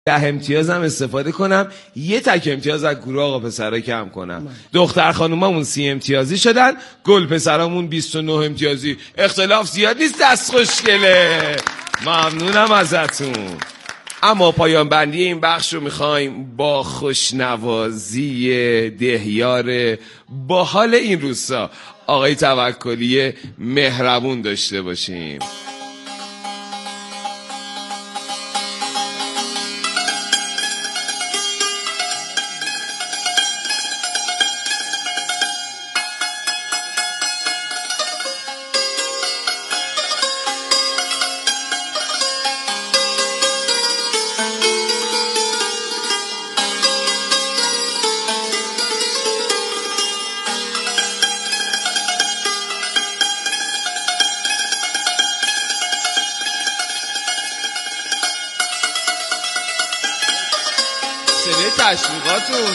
10 امتیاز هم استفاده کنم، یه تک امتیاز از گروه آقا پسرا کم کنم. دختر خانومامون 30 امتیازی شدن، گل پسرامون 29 امتیازی. اختلاف زیاد نیست، دست خوشگله. ممنونم ازتون. اما پایان بندی این بخش رو میخوایم با خوشنوازی دهیار باحال این روستا آقای توکلی مهربون داشته باشیم. تشویقاتون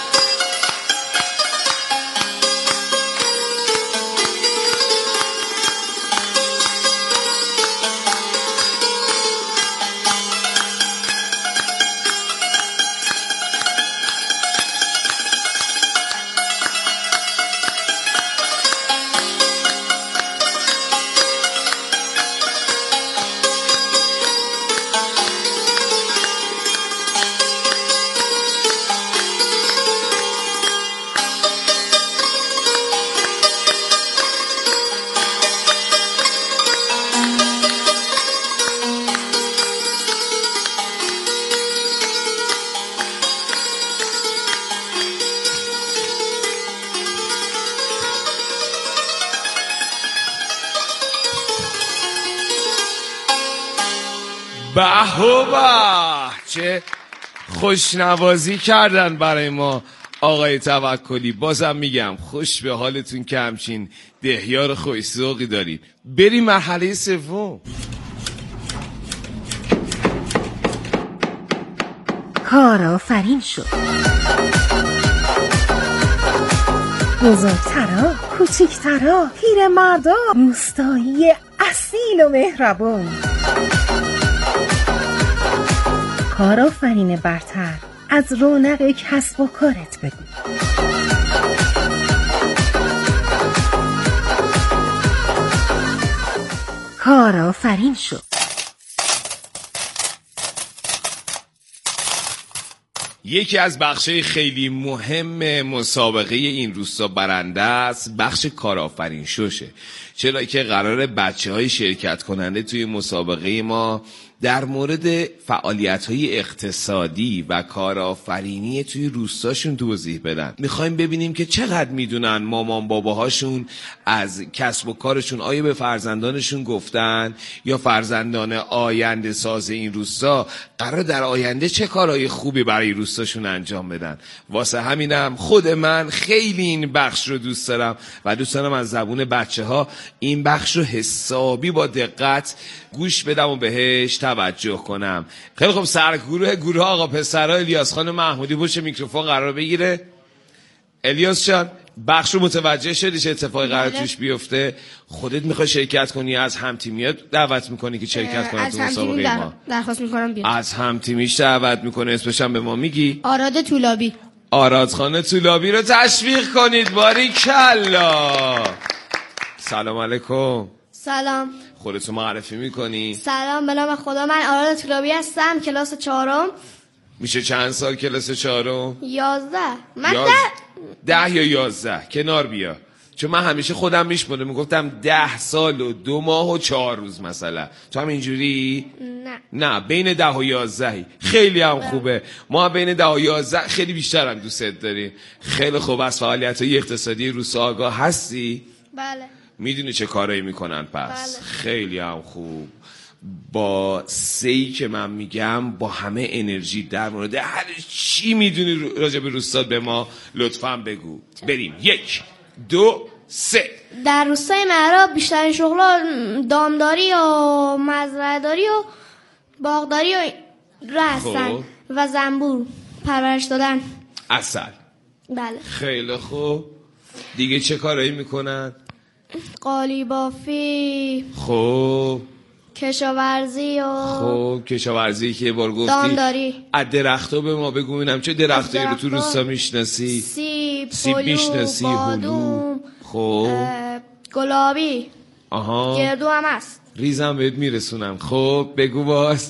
به و به، چه خوشنوازی کردن برای ما آقای توکلی. بازم میگم خوش به حالتون که همچین دهیار خوش‌ذوقی دارید. بریم مرحله سوم. کارآفرین شد. بزرگترا، کوچیکترا، پیرمردا، روستایی اصیل و مهربون. کارآفرین برتر، از رونق کسب و کارت بگو. کارآفرین شد. یکی از بخشای خیلی مهم مسابقه این روستا برنده است بخش کارآفرین شوشه، چرا که قراره بچه‌های شرکت کننده توی مسابقه ما در مورد فعالیت‌های اقتصادی و کارآفرینی توی روستاشون توضیح بدن. میخوایم ببینیم که چقدر میدونن مامان باباهاشون از کسب و کارشون. آیا به فرزندانشون گفتن یا فرزندان آینده ساز این روستا قرار در آینده چه کارهای خوبی برای روستاشون انجام بدن. واسه همینم خود من خیلی این بخش رو دوست دارم و دوست دارم از زبون بچه‌ها این بخش رو حسابی با دقت گوش بدم و بهش توجه کنم. خیلی خب، گروه آقا پسرا الیاس خان محمودی پشت میکروفون قرار بگیره. الیاس جان، بخش رو متوجه شدی چه اتفاقی قرار توش بیفته؟ خودت میخوای شرکت کنی، از همتیمیات دعوت میکنی که شرکت کنن تو مسابقه ما؟ درخواست میکنم بیاد. از همتیمیش دعوت میکنه. اسمش هم به ما میگی؟ آراد طولابی. آراد خان طولابی رو تشویق کنید. باریکلا. سلام علیکم. سلام. خودتو معرفی میکنی؟ سلام، به نام خدا. من آراد طولابی هستم، کلاس 4م. میشه چند سال کلاس 4م؟ 11. من 10 یا 11 کنار بیا، چون من همیشه خودم میشمردم میگفتم 10 سال و 2 ماه و 4 روز مثلا. تو هم اینجوری؟ نه، بین 10 و 11. خیلی هم خوبه. ما بین 10 و 11 خیلی بیشتر هم دوست داریم. خیلی خوب. از فعالیت‌های اقتصادی روستا آگاه هستی؟ بله. میدونی چه کارایی میکنن پس؟ بله. خیلی هم خوب. با سهی که من میگم با همه انرژی در مورد هر چی میدونی راجع به روستا به ما لطفاً بگو. بریم. 1 2 3. در روستای معراب بیشترین شغلا دامداری و مزرعه‌داری و باغداری و هستن و زنبور پرورش دادن. عسل. بله. خیلی خوب. دیگه چه کارایی میکنن؟ قالی بافی. خب کشاورزی و خب کشاورزی که یه بار گفتی. دامداری. از درخت‌ها به ما بگو ببینم چه درختایی رو تو روستا میشناسی؟ سیب میشناسی، بادوم، خب گلابی، آها، گردو هم هست. ریزم بهت میرسونم. خب بگو باز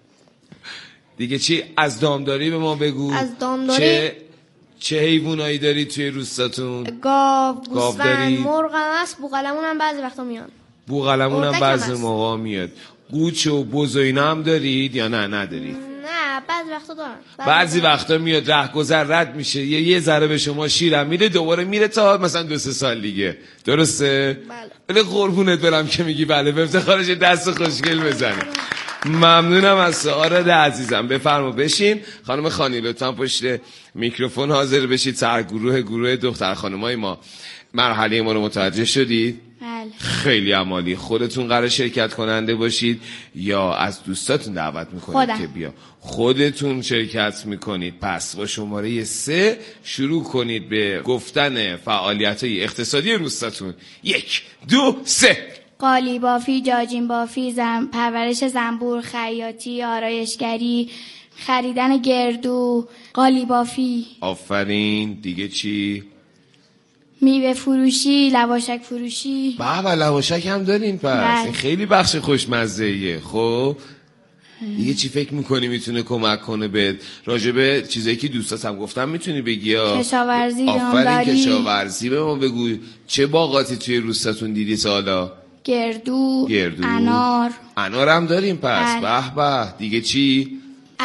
دیگه چی؟ از دامداری به ما بگو. از دامداری چه حیوانایی داری توی روستاتون؟ گاو، گاو داری؟ گوسفند، مرغ هم هست، بوقلمون هم بعضی وقتا میان. بوقلمون هم اردک بعضی هست. موقع میاد. گوچ و بز و اینا هم دارید یا نه ندارید؟ نه بعضی وقتا دارن. بعضی وقتا میاد رهگذر رد میشه یه ذره به شما شیرم میده دوباره میره تا مثلا 2-3 سال دیگه، درسته؟ بله. قربونت برم که میگی بله، به افتخارش دست خوشگل بزنی. ممنونم از سعادت عزیزم. بفرما بشین. خانم خانی لطفا پشت میکروفون حاضر بشید. گروه دختر خانمای ما مرحله ما رو متوجه شدید؟ بله. خیلی عالی. خودتون قرار شرکت کننده باشید یا از دوستاتون دعوت میکنید که بیا؟ خودتون شرکت میکنید. پس با شماره 3 شروع کنید به گفتن فعالیت‌های اقتصادی روستاتون. 1 2 3. قالی بافی، جاجین بافی، پرورش زنبور، خیاطی، آرایشگری، خریدن گردو، قالی بافی. آفرین. دیگه چی؟ میوه فروشی، لواشک فروشی. بابا لواشک هم دارین پس. این خیلی بخش خوشمزه‌ایه. خب دیگه چی فکر میکنی میتونه کمک کنه به راجبه چیزایی که دوستات هم گفتم میتونی بگی؟ یا کشاورزی، آفرین. کشاورزی به ما بگو. چه باغاتی توی روستاتون دیدی سالا؟ گردو. انار هم داریم پس. به به. دیگه چی؟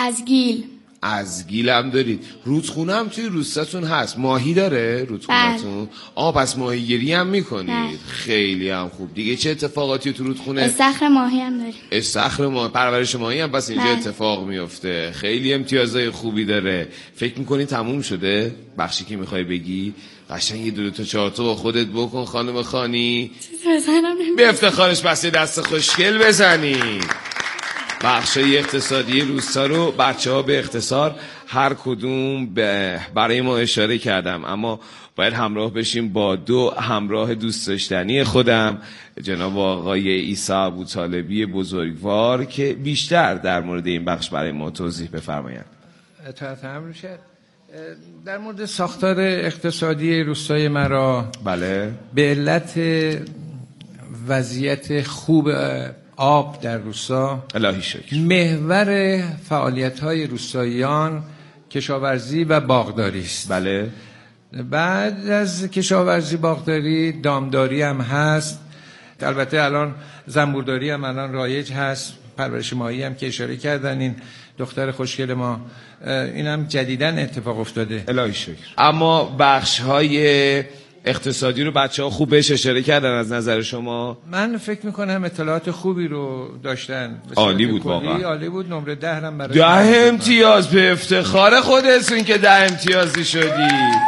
از گیل هم دارید. رودخونه هم توی روستاتون هست. ماهی داره رودخونه‌تون؟ پس ماهیگیری هم میکنید. خیلی هم خوب. دیگه چه اتفاقاتی تو رودخونه؟ استخر ماهی هم داریم. استخر ماهی، پرورش ماهی هم پس اینجا اتفاق میفته. خیلی امتیازهای خوبی داره. فکر میکنی تموم شده بخشی که میخوای بگی؟ قشنگ یه 2 تا 4 تا با خودت بکن خانم خانی. به افتخارش بس دست خوشگل بزنی. بخشای اقتصادی روستا رو بچه‌ها به اختصار هر کدوم برای ما اشاره کردم، اما باید همراه بشیم با 2 همراه دوست داشتنی خودم، جناب آقای عیسی ابوطالبی بزرگوار، که بیشتر در مورد این بخش برای ما توضیح بفرمایند. در مورد ساختار اقتصادی روستای مرا، بله، به علت وضعیت خوب آب در روستا، الهی شکر، محور فعالیت‌های روستاییان کشاورزی و باغداری است. بله. بعد از کشاورزی باغداری دامداری هم هست. البته الان زنبورداری هم الان رایج هست. پرورش ماهی هم که اشاره کردن این دختر خوشگل ما، این هم جدیداً اتفاق افتاده. الهی شکر. اما بخش‌های اقتصادی رو بچه‌ها خوب بهش اشاره کردن از نظر شما؟ من فکر میکنم اطلاعات خوبی رو داشتن. عالی بود واقعا. عالی بود. نمره 10 هم برای 10 امتیاز. به افتخار خودتون که 10 امتیازی شدی.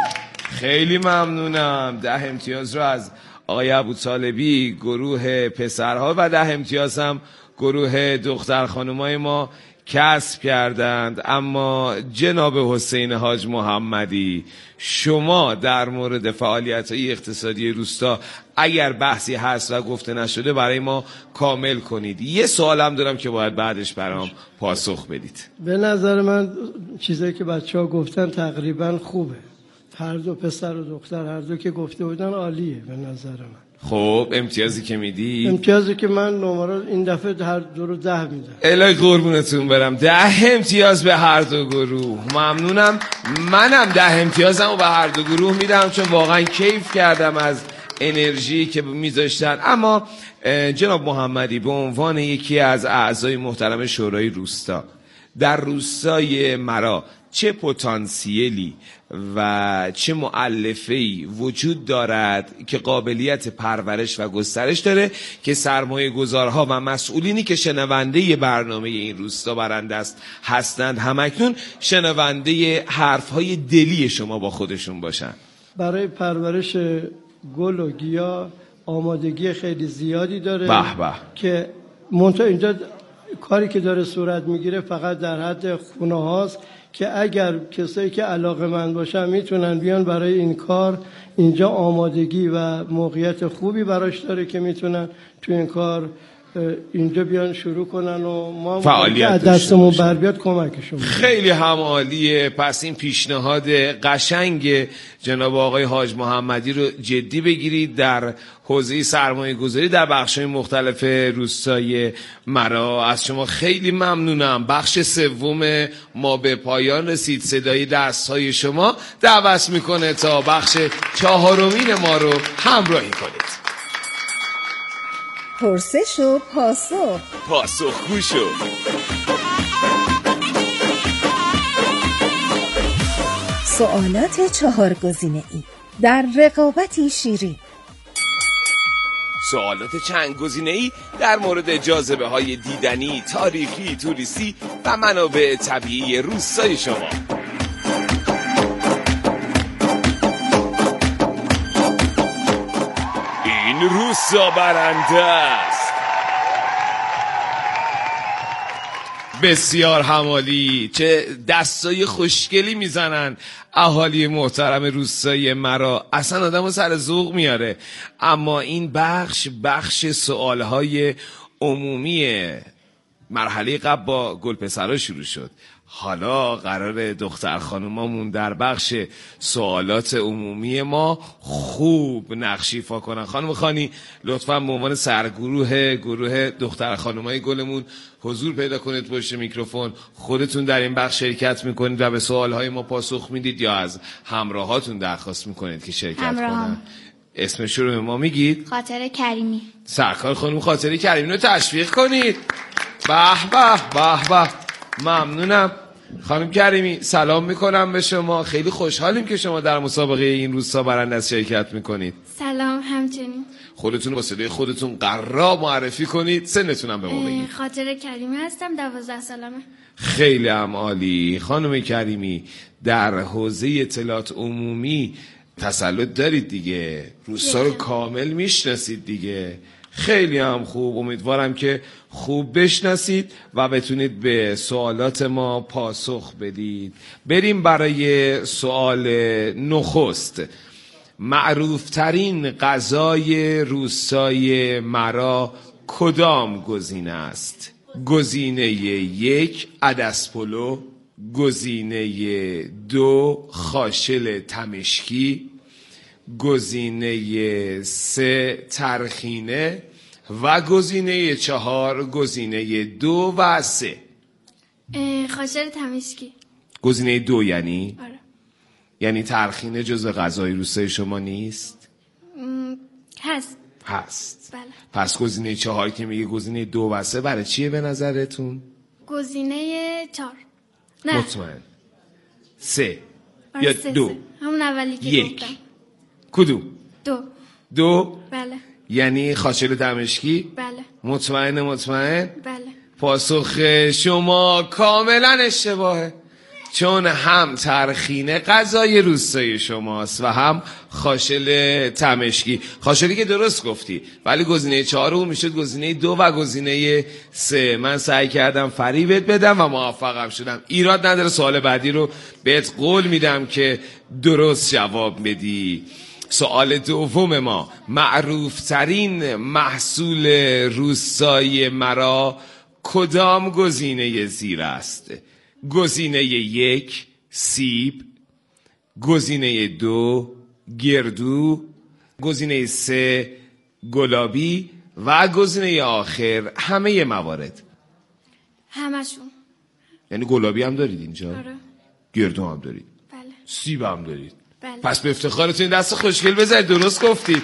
خیلی ممنونم. 10 امتیاز رو از آقای ابوطالبی گروه پسرها و 10 امتیاز هم گروه دختر خانمای ما کسب کردند. اما جناب حسین حاج محمدی، شما در مورد فعالیت‌های اقتصادی روستا اگر بحثی هست و گفته نشده برای ما کامل کنید. یه سوالم دارم که باید بعدش برام پاسخ بدید. به نظر من چیزایی که بچه‌ها گفتن تقریبا خوبه. هر دو پسر و دختر هر دو که گفته بودن عالیه به نظر من. خب امتیازی که میدی؟ امتیازی که من نمره این دفعه هر دو رو 10 میدم. الهی قربونتون برم. 10 امتیاز به هر دو گروه. ممنونم. منم 10 امتیازم رو به هر دو گروه میدم، چون واقعا کیف کردم از انرژی که میذاشتن. اما جناب محمدی، به عنوان یکی از اعضای محترم شورای روستا، در روستای مرا چه پتانسیلی و چه مؤلفه‌ای وجود دارد که قابلیت پرورش و گسترش داره که سرمایه گذارها و مسئولینی که شنونده برنامه این روستا برنده است هستند همکنون شنونده حرفهای دلی شما با خودشون باشن؟ برای پرورش گل و گیاه آمادگی خیلی زیادی داره. به به. که منتها اینجا کاری که داره صورت میگیره فقط در حد خونه هاست که اگر کسایی که علاقه‌مند باشن میتونن بیان برای این کار. اینجا آمادگی و موقعیت خوبی براش داره که میتونن تو این کار اینجا بیان شروع کنن و ما فعالیت دستمون بر بیاد کمکشون. خیلی هم عالیه. پس این پیشنهاد قشنگ جناب آقای حاج محمدی رو جدی بگیرید در حوزه سرمایه گذاری در بخش‌های مختلف روستای مرا. از شما خیلی ممنونم. بخش سوم ما به پایان رسید. صدای دست‌های شما دعوت میکنه تا بخش چهارمین ما رو همراهی کنید. پرسش و پاسخ. پاسخگو شو. سوالات 4 گزینه‌ای در رقابتی شیرین. سوالات چند گزینه‌ای در مورد جاذبه‌های دیدنی، تاریخی، توریستی و منابع طبیعی روستای شما. این روستا برنده است. بسیار همالی. چه دستای خوشگلی میزنن اهالی محترم روستای مرا. اصلا آدمو سر ذوق میاره. اما این بخش سوالهای عمومی مرحله قبل با گلپسرا شروع شد. حالا قرار دختر خانومامون در بخش سوالات عمومی ما خوب نقش ایفا کنن. خانم خانی لطفاً به عنوان گروه دختر خانومای گلمون حضور پیدا کنید پشت میکروفون. خودتون در این بخش شرکت میکنید و به سوالهای ما پاسخ میدید یا از همراهاتون درخواست میکنید که شرکت کنن؟ اسمش رو به ما میگید؟ خاطر کریمی. سرکار خانم خاطر کریمی رو تشویق کنید. به به به به. ممنونم. خانم کریمی سلام میکنم به شما. خیلی خوشحالیم که شما در مسابقه این روستا برنده شرکت میکنید. سلام. همچنین. خودتون با صدای خودتون قرار معرفی کنید. سنتونم به ما بگید. خاطر کریمی هستم. 12 سالمه. خیلی هم عالی. خانم کریمی در حوزه اطلاعات عمومی تسلط دارید دیگه. روستا رو کامل میشناسید دیگه. خیلی هم خوب. امیدوارم که خوب بشناسید و بتونید به سوالات ما پاسخ بدید. بریم برای سوال نخست. معروفترین غذای روستای مرا کدام گزینه است؟ گزینه 1 عدس پلو، گزینه 2 خاشل تمشکی، گزینه 3 ترخینه و گزینه 4 گزینه 2 و 3. خاشل تمشکی. گزینه 2 یعنی؟ آره. یعنی ترخینه جزو غذای روستای شما نیست؟ هست. بله. پس گزینه 4 که میگه گزینه 2 و 3 برای چیه به نظرتون؟ گزینه 4. نه. مطمئن. 3 یا 2؟ همون اولی که 1. گفتم. کدوم؟ 2. بله. یعنی خاشل دمشقی؟ بله. مطمئن؟ بله. پاسخ شما کاملا اشتباهه. چون هم ترخینه غذای روستای شماست و هم خاشل تمشکی. خاشلی که درست گفتی، ولی گزینه 4 اون میشد گزینه 2 و گزینه 3. من سعی کردم فریبت بدم و موفقم شدم. ایراد نداره. سوال بعدی رو بهت قول میدم که درست جواب بدی. سوال دوم ما، معروفترین محصول روستای مرا کدام گزینه زیر است؟ گزینه 1 سیب، گزینه 2 گردو، گزینه 3 گلابی و گزینه آخر همه موارد. همشون. یعنی گلابی هم دارید اینجا؟ آره. گردو هم دارید؟ بله. سیب هم دارید؟ بله. پس به افتخارتون دست خوشگل بزنید. درست گفتید.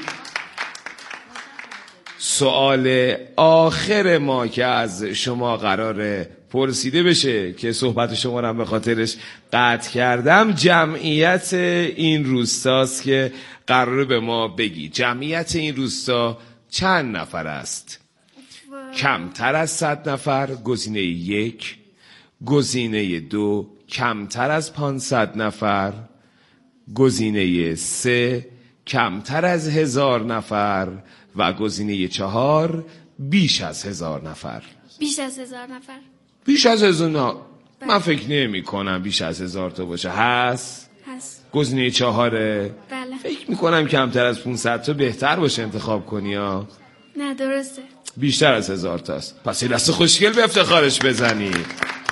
سوال آخر ما که از شما قراره پرسیده بشه که صحبت شما رو هم به خاطرش قطع کردم، جمعیت این روستاست که قراره به ما بگی. جمعیت این روستا چند نفر است؟ کمتر از 100 نفر گزینه 1، گزینه 2 کمتر از 500 نفر، گزینه 3 کمتر از 1000 نفر و گزینه 4 بیش از 1000 نفر. بیش از 1000 نفر. بیش از 1000 من فکر نمی کنم بیش از 1000 تا باشه. هست؟ گزینه 4 بله. فکر می کنم کمتر از 500 تا بهتر باشه انتخاب کنی ها. نه درسته. بیشتر از 1000 تاست. پس یه دست خوشگل به افتخارش بزنید.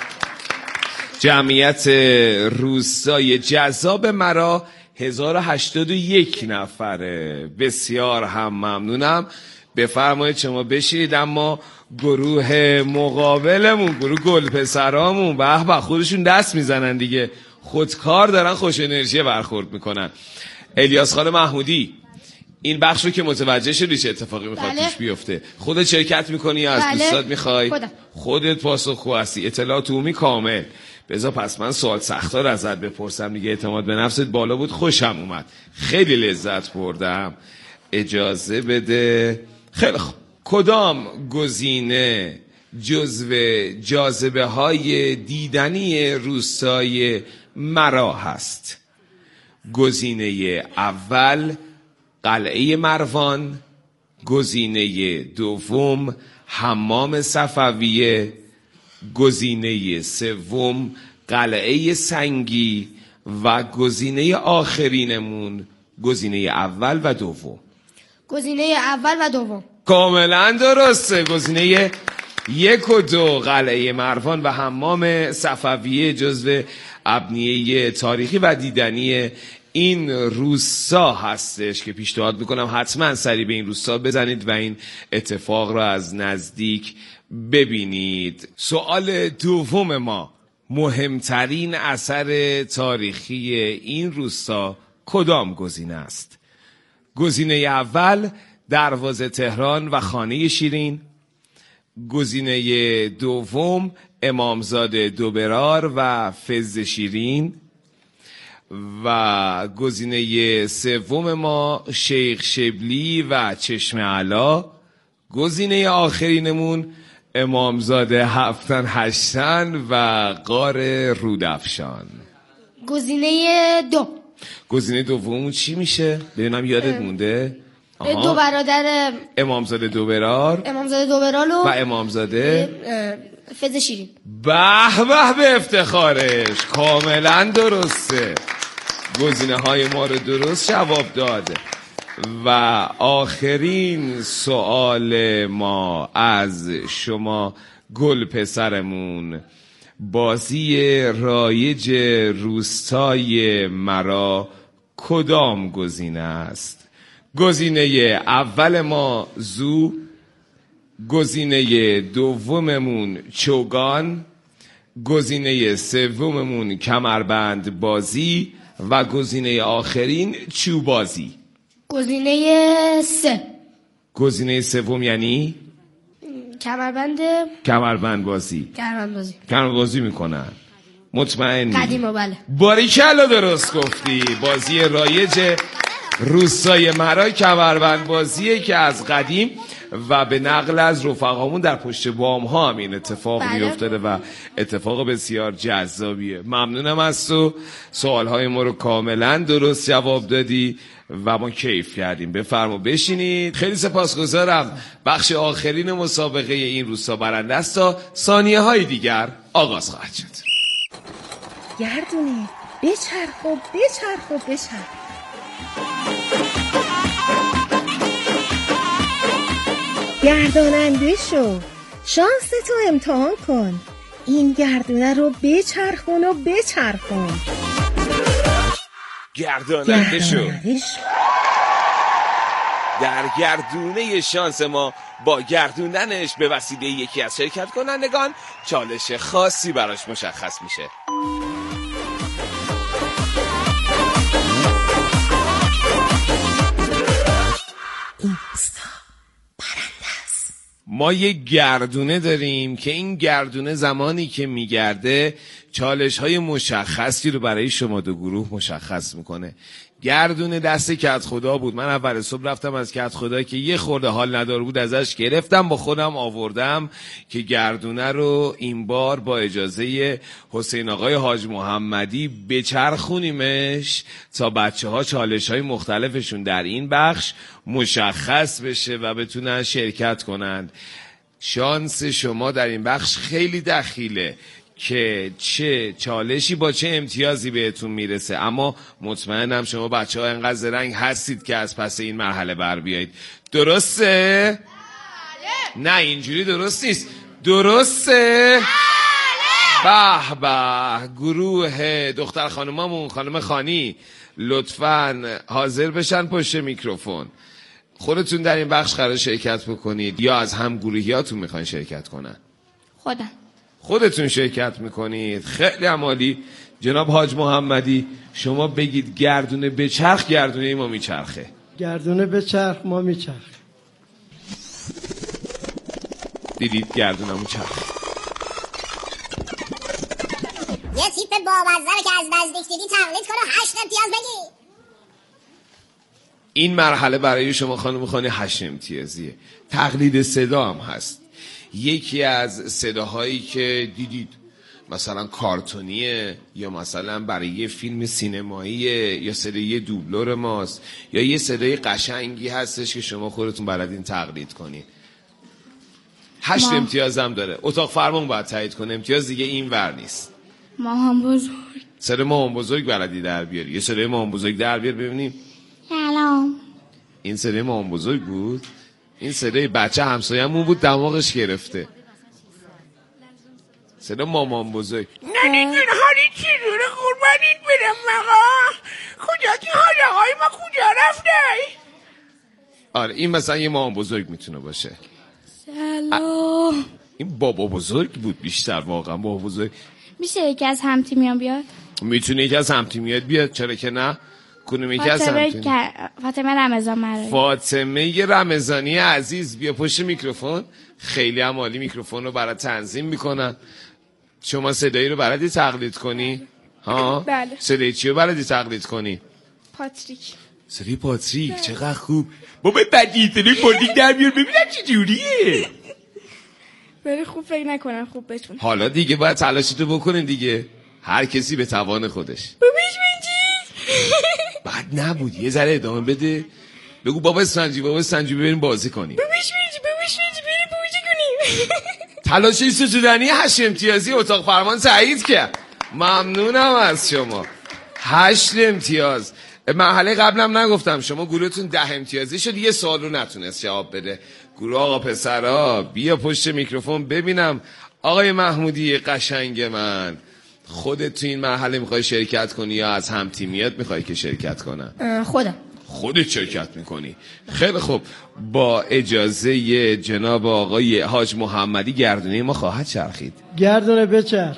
جمعیت روستای جذاب مرا 1081 نفره. بسیار هم ممنونم. بفرمایید شما بشینید. اما گروه مقابلمون، گروه گلپسرامون به به خودشون دست میزنن دیگه، خودکار دارن، خوش انرژی برخورد میکنن. الیاس خان محمودی، این بخش رو که متوجه شدی چه اتفاقی میخواد توش بیفته؟ خودت شرکت میکنی یا از دوستات میخوای؟ خودت پاسخگو هستی، اطلاعات عمومی کامل. بذار پس من سوال سخت‌ها رو ازت بپرسم دیگه، اعتماد به نفست بالا بود، خوشم اومد، خیلی لذت بردم. اجازه بده. خیلی خوب، کدام گزینه جزو جاذبه های دیدنی روستای مرا هست؟ گزینه اول قلعه مروان، گزینه دوم حمام صفویه، گزینه سوم قلعه سنگی و گزینه آخرینمون گزینه اول و دوم. گزینه اول و دوم. کاملا درسته. گزینه 1 و 2 قلعه مروان و حمام صفویه جزو ابنیه تاریخی و دیدنی این روستا هستش که پیشنهاد میکنم حتما سری به این روستا بزنید و این اتفاق را از نزدیک ببینید. سوال دوم ما، مهمترین اثر تاریخی این روستا کدام گزینه است؟ گزینه اول دروازه تهران و خانه شیرین، گزینه دوم امامزاده دوبرار و فز شیرین و گزینه سوم ما شیخ شبلی و چشم علا، گزینه آخرینمون امامزاده هفتن هشتن و غار رودافشان. گزینه دو. گزینه دوم چی میشه؟ ببینم یادت مونده؟ دو برادر امامزاده دوبرار، امامزاده دوبرار و امامزاده فز شیرین. به به افتخارش، کاملا درسته. گزینه های ما رو درست جواب داده. و آخرین سوال ما از شما گل پسرمون، بازی رایج روستای مرا کدام گزینه است؟ گزینه اول ما زو، گزینه دوممون چوگان، گزینه سوممون کمربند بازی و گزینه آخرین چوبازی. گزینه 3. گزینه سوم یعنی کمربند بازی. کمربند بازی میکنن. مطمئنی؟ قدیما بله. باریکلا درست گفتی. بازی رایج روستای مرا کمربند بازیه که از قدیم و به نقل از رفقامون در پشت بام ها هم این اتفاق میافتاده و اتفاق بسیار جذابیه. ممنونم از تو، سوالهای ما رو کاملا درست جواب دادی و ما کیف کردیم. بفرما بشینید. خیلی سپاسگزارم. بخش آخرین مسابقه این روستا برنده است تا ثانیه های دیگر آغاز خواهد شد. گردونه بچرخ و بچرخ و بچرخ. گرداننده شو، شانس تو امتحان کن، این گردونه رو بچرخون و بچرخون. گرداننده شو. در گردونه شانس ما با گردوندنش به وسیله یکی از شرکت کنندگان چالش خاصی براش مشخص میشه. این روستا برنده است. ما یه گردونه داریم که این گردونه زمانی که میگرده چالش های مشخصی رو برای شما دو گروه مشخص میکنه. گردونه دست کت خدا بود. من اول صبح رفتم از کت خدا که یه خورده حال ندار بود ازش گرفتم، با خودم آوردم که گردونه رو این بار با اجازه حسین آقای حاج محمدی بچرخونیمش تا بچه ها چالش های مختلفشون در این بخش مشخص بشه و بتونن شرکت کنند. شانس شما در این بخش خیلی دخیله که چه چالشی با چه امتیازی بهتون میرسه، اما مطمئنم شما بچه ها انقدر زرنگ هستید که از پس این مرحله بر بیایید. درسته؟ نه اینجوری درست نیست. درسته؟ به به. گروه دختر خانومامون، خانم خانی لطفاً حاضر بشن پشت میکروفون. خودتون در این بخش قرار شرکت بکنید یا از هم گروهیاتون میخواین شرکت کنن؟ خودتون شرکت میکنید. خیلی عالی. جناب حاج محمدی شما بگید گردونه بچرخ، گردونه ما میچرخه. گردونه بچرخ ما میچرخ. دیدید گردونه میچرخه. یه تیپ بامزه رو که از نزدیک دیدی تقلید کن و 8 امتیاز بگی. این مرحله برای شما خانم خانی 8 امتیازیه. تقلید صدا هم هست. یکی از صداهایی که دیدید مثلا کارتونیه یا مثلا برای یه فیلم سینماییه یا صدای دوبلور ماست یا یه صدای قشنگی هستش که شما خودتون بلدین تقلید کنین. 8 امتیاز هم داره. اتاق فرمان باید تایید کنه. امتیاز دیگه این ور نیست. مامان بزرگ. صدای مامان بزرگ بلدی در بیاری. یه صدای مامان بزرگ در بیار ببینیم. سلام. این صدای مامان بزرگ بود. این صدای بچه همسایه‌مون بود دماغش گرفته. صدا مامان بزرگ. ننی جون حالی چطوره قربانیت برم مقا؟ کجا که حال آقای ما کجا رفته؟ آره این مثلا یه مامان بزرگ میتونه باشه. سلام. این بابا بزرگ بود بیشتر. واقعا بابا بزرگ. میشه یکی از همتیمیان بیاد؟ میتونه یکی از همتیمیات بیاد. چرا که نه؟ کنم یکی از همتیمیات. فاطمه رمضان مرایی. فاطمه رمضانی عزیز بیا پشت میکروفون. خیلی هم عالی میکروفون رو برای تنظیم میکنن. شما صدایی رو بلدی تقلید کنی؟ ها؟ بله. صدای چی رو بلدی تقلید کنی؟ پاتریک. صدای پاتریک. چقدر خوب. بابا بدی صدای پاتریک در بیار ببینم چه جوریه. ولی خوب فکر نکنم خوب بتونه. حالا دیگه باید تلاشتو بکنین دیگه. هر کسی به توان خودش. ببیش منجی. بد نبود. یه ذره ادامه بده. بگو بابا سنجی بریم بازی کنیم. ببیش منجی بریم بازی کنیم. تلاش ستودنی 8 امتیازی اتاق فرمان تایید کرد. ممنونم از شما. 8 امتیاز. مرحله قبلم نگفتم شما گروهتون 10 امتیازی شد. یه سوال رو نتونست جواب بده. گروه آقا پسرا بیا پشت میکروفون ببینم. آقای محمودی قشنگ من خودت تو این مرحله میخوای شرکت کنی یا از هم تیمیات میخوای که شرکت کنن؟ خودت شرکت میکنی. خیلی خوب. با اجازه جناب آقای حاج محمدی گردونه ما خواهد چرخید. گردونه بچرخ.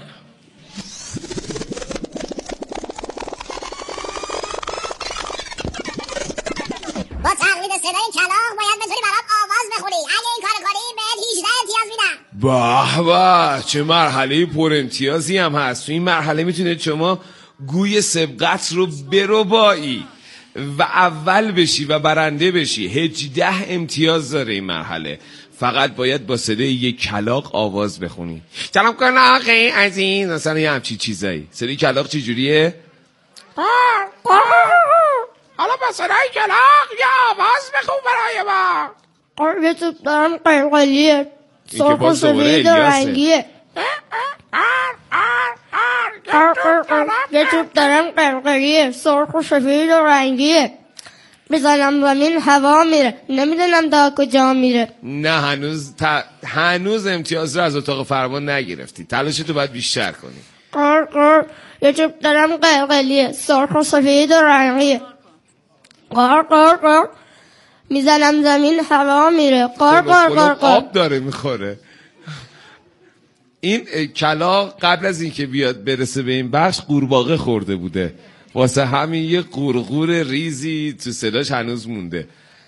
با تقلید صدای کلاغ باید بتونی برام آواز بخونی. اگه این کارو کنی بهت 18 امتیاز میدم. به به چه مرحله پر امتیازی هم هست. تو این مرحله میتونید شما گوی سبقت رو بربایی و اول بشی و برنده بشی. 18 امتیاز داره این مرحله. فقط باید با صدای یک کلاغ آواز بخونی. سلام کلاغ عزیز مثلا یه همچی چیزایی. صدای کلاغ چی جوریه؟ حالا با صدای کلاغ یه آواز بخون برای ما. یه توپ دارم قلقلیه سرخ و سفید و رنگیه. یه توپ دارم قلقلیه سرخ و سفید و رنگیه. بزنم زمین هوا میره نمیدونم تا کجا میره. نه هنوز امتیاز رو از اتاق فرمان نگرفتی. تلاشتو باید بیشتر کنی. قر یه توپ دارم قلقلیه سرخ و سفید و رنگیه. قر میزنم زمین هوا میره. قر آب داره میخوره. این کلاغ قبل از اینکه بیاد برسه به این بخش قورباغه خورده بوده. واسه همین یه قورقور ریزی تو صداش هنوز مونده.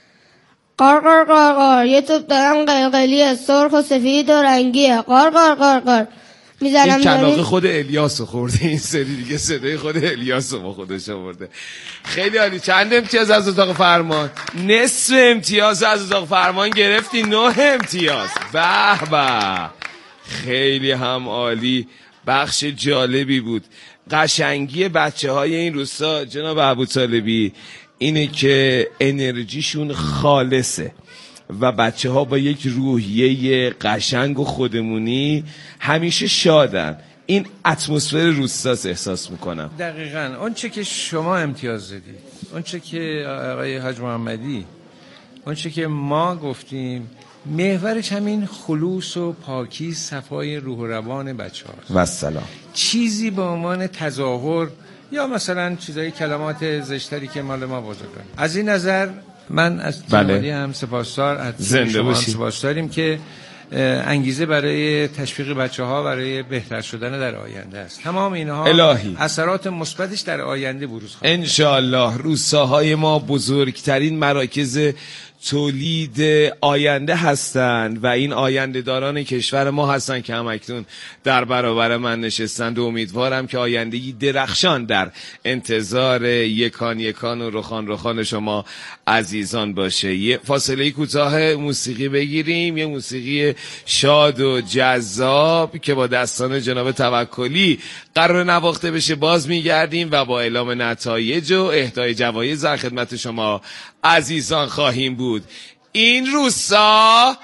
قر یه توپ دارم قلقلیه سرخ و سفید و رنگیه. قر میزنم این کلاغ خود الیاس خورده. این سری دیگه صدای خود الیاس با خودش آورده. خیلی عالی. چند امتیاز از اتاق فرمان؟ نصف امتیاز از اتاق فرمان گرفتی. 9 امتیاز. به به خیلی هم عالی. بخش جالبی بود. قشنگی بچه های این روستا جناب ابوطالبی اینه که انرژیشون خالصه و بچه ها با یک روحیه قشنگ و خودمونی همیشه شادن. این اتمسفر روستاست احساس میکنم. دقیقاً اون چه که شما امتیاز دادید، اون چه که آقای حاج محمدی، اون چه که ما گفتیم، محورش همین خلوص و پاکی، صفای روح و روان بچه هاست و سلام. چیزی به عنوان تظاهر یا مثلا چیزای کلمات زشتری که مال ما بزرگان. از این نظر من از جنابعالی هم سپاسدار، از شما هم سپاسداریم که انگیزه برای تشویق بچه‌ها برای بهتر شدن در آینده است. تمام اینها الهی اثرات مثبتش در آینده بروز خواهد. ان شاء الله روستاهای ما بزرگترین مراکز تولید آینده هستند و این آینده داران کشور ما هستند که همکنون در برابر من نشستند و امیدوارم که آیندگی درخشان در انتظار یکان یکان و رخان رخان شما عزیزان باشه. یه فاصله کوتاه موسیقی بگیریم، یه موسیقی شاد و جذاب که با دستان جناب توکلی قرار نواخته بشه. باز میگردیم و با اعلام نتایج و اهدای جوایز در خدمت شما عزیزان خواهیم بود. این روسا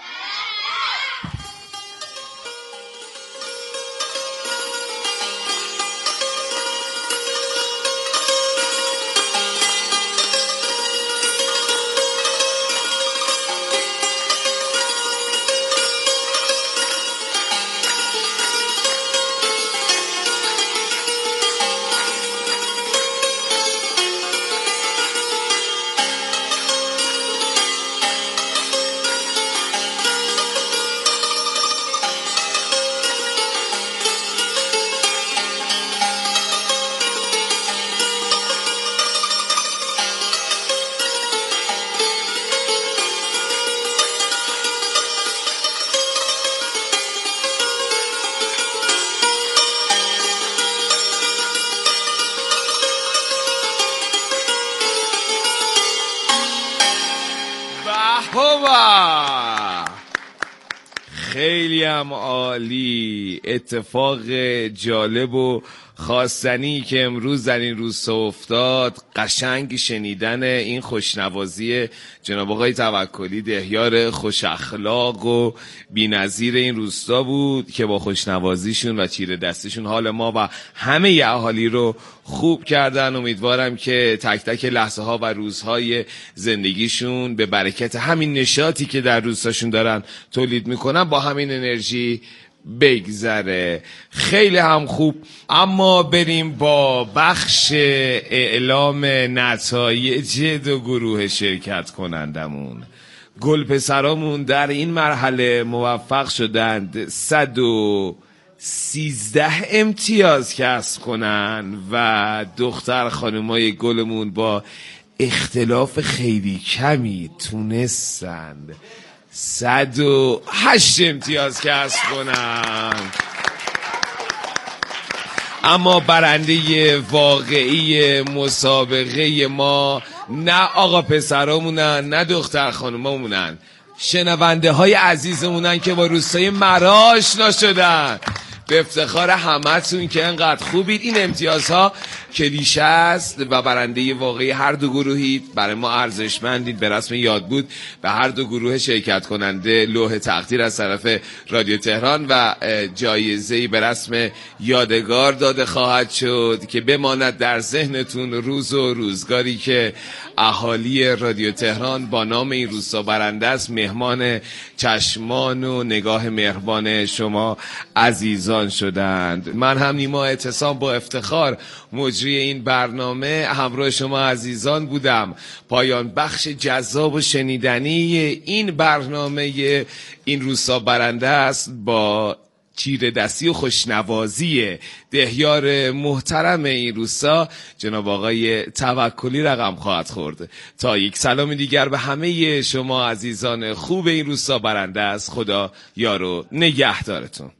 خیلی هم عالی. اتفاق جالب و خواستنی که امروز در این روستا افتاد، قشنگ شنیدن این خوشنوازی جناب آقای توکلی، دهیار خوش اخلاق و بی‌نظیر این روستا بود که با خوشنوازیشون و چیره دستیشون حال ما و همه اهالی رو خوب کردن. امیدوارم که تک تک لحظه ها و روزهای زندگیشون به برکت همین نشاطی که در روستاشون دارن تولید میکنن با همین انرژی بگذره. خیلی هم خوب. اما بریم با بخش اعلام نتایج دو گروه شرکت کنندمون. گل پسرامون در این مرحله موفق شدند 113 امتیاز کسب کنن و دختر خانمای گلمون با اختلاف خیلی کمی تونستند 108 امتیاز کسب کنند. اما برنده واقعی مسابقه ما نه آقا پسرامونن نه دختر خانمامونن، شنونده های عزیزمونن که با روستای مرا آشنا شدن. به افتخار همتون که انقدر خوبید. این امتیازها کلیشه است و برنده واقعی هر دو گروهی برای ما ارزشمندید. به رسم یاد بود به هر دو گروه شرکت کننده لوح تقدیر از طرف رادیو تهران و جایزه‌ای به رسم یادگار داده خواهد شد که بماند در ذهنتون روز و روزگاری که اهالی رادیو تهران با نام این روستا برنده است مهمان چشمان و نگاه مهربان شما عزیزان شدند. من هم نیما اعتصام با افتخار مجری این برنامه همراه شما عزیزان بودم. پایان بخش جذاب و شنیدنی این برنامه این روستا برنده است با چیره دستی و خوشنوازی دهیار محترم این روستا جناب آقای توکلی رقم خواهد خورد. تا یک سلام دیگر به همه شما عزیزان خوب این روستا برنده است. خدا یار و نگهدارتون.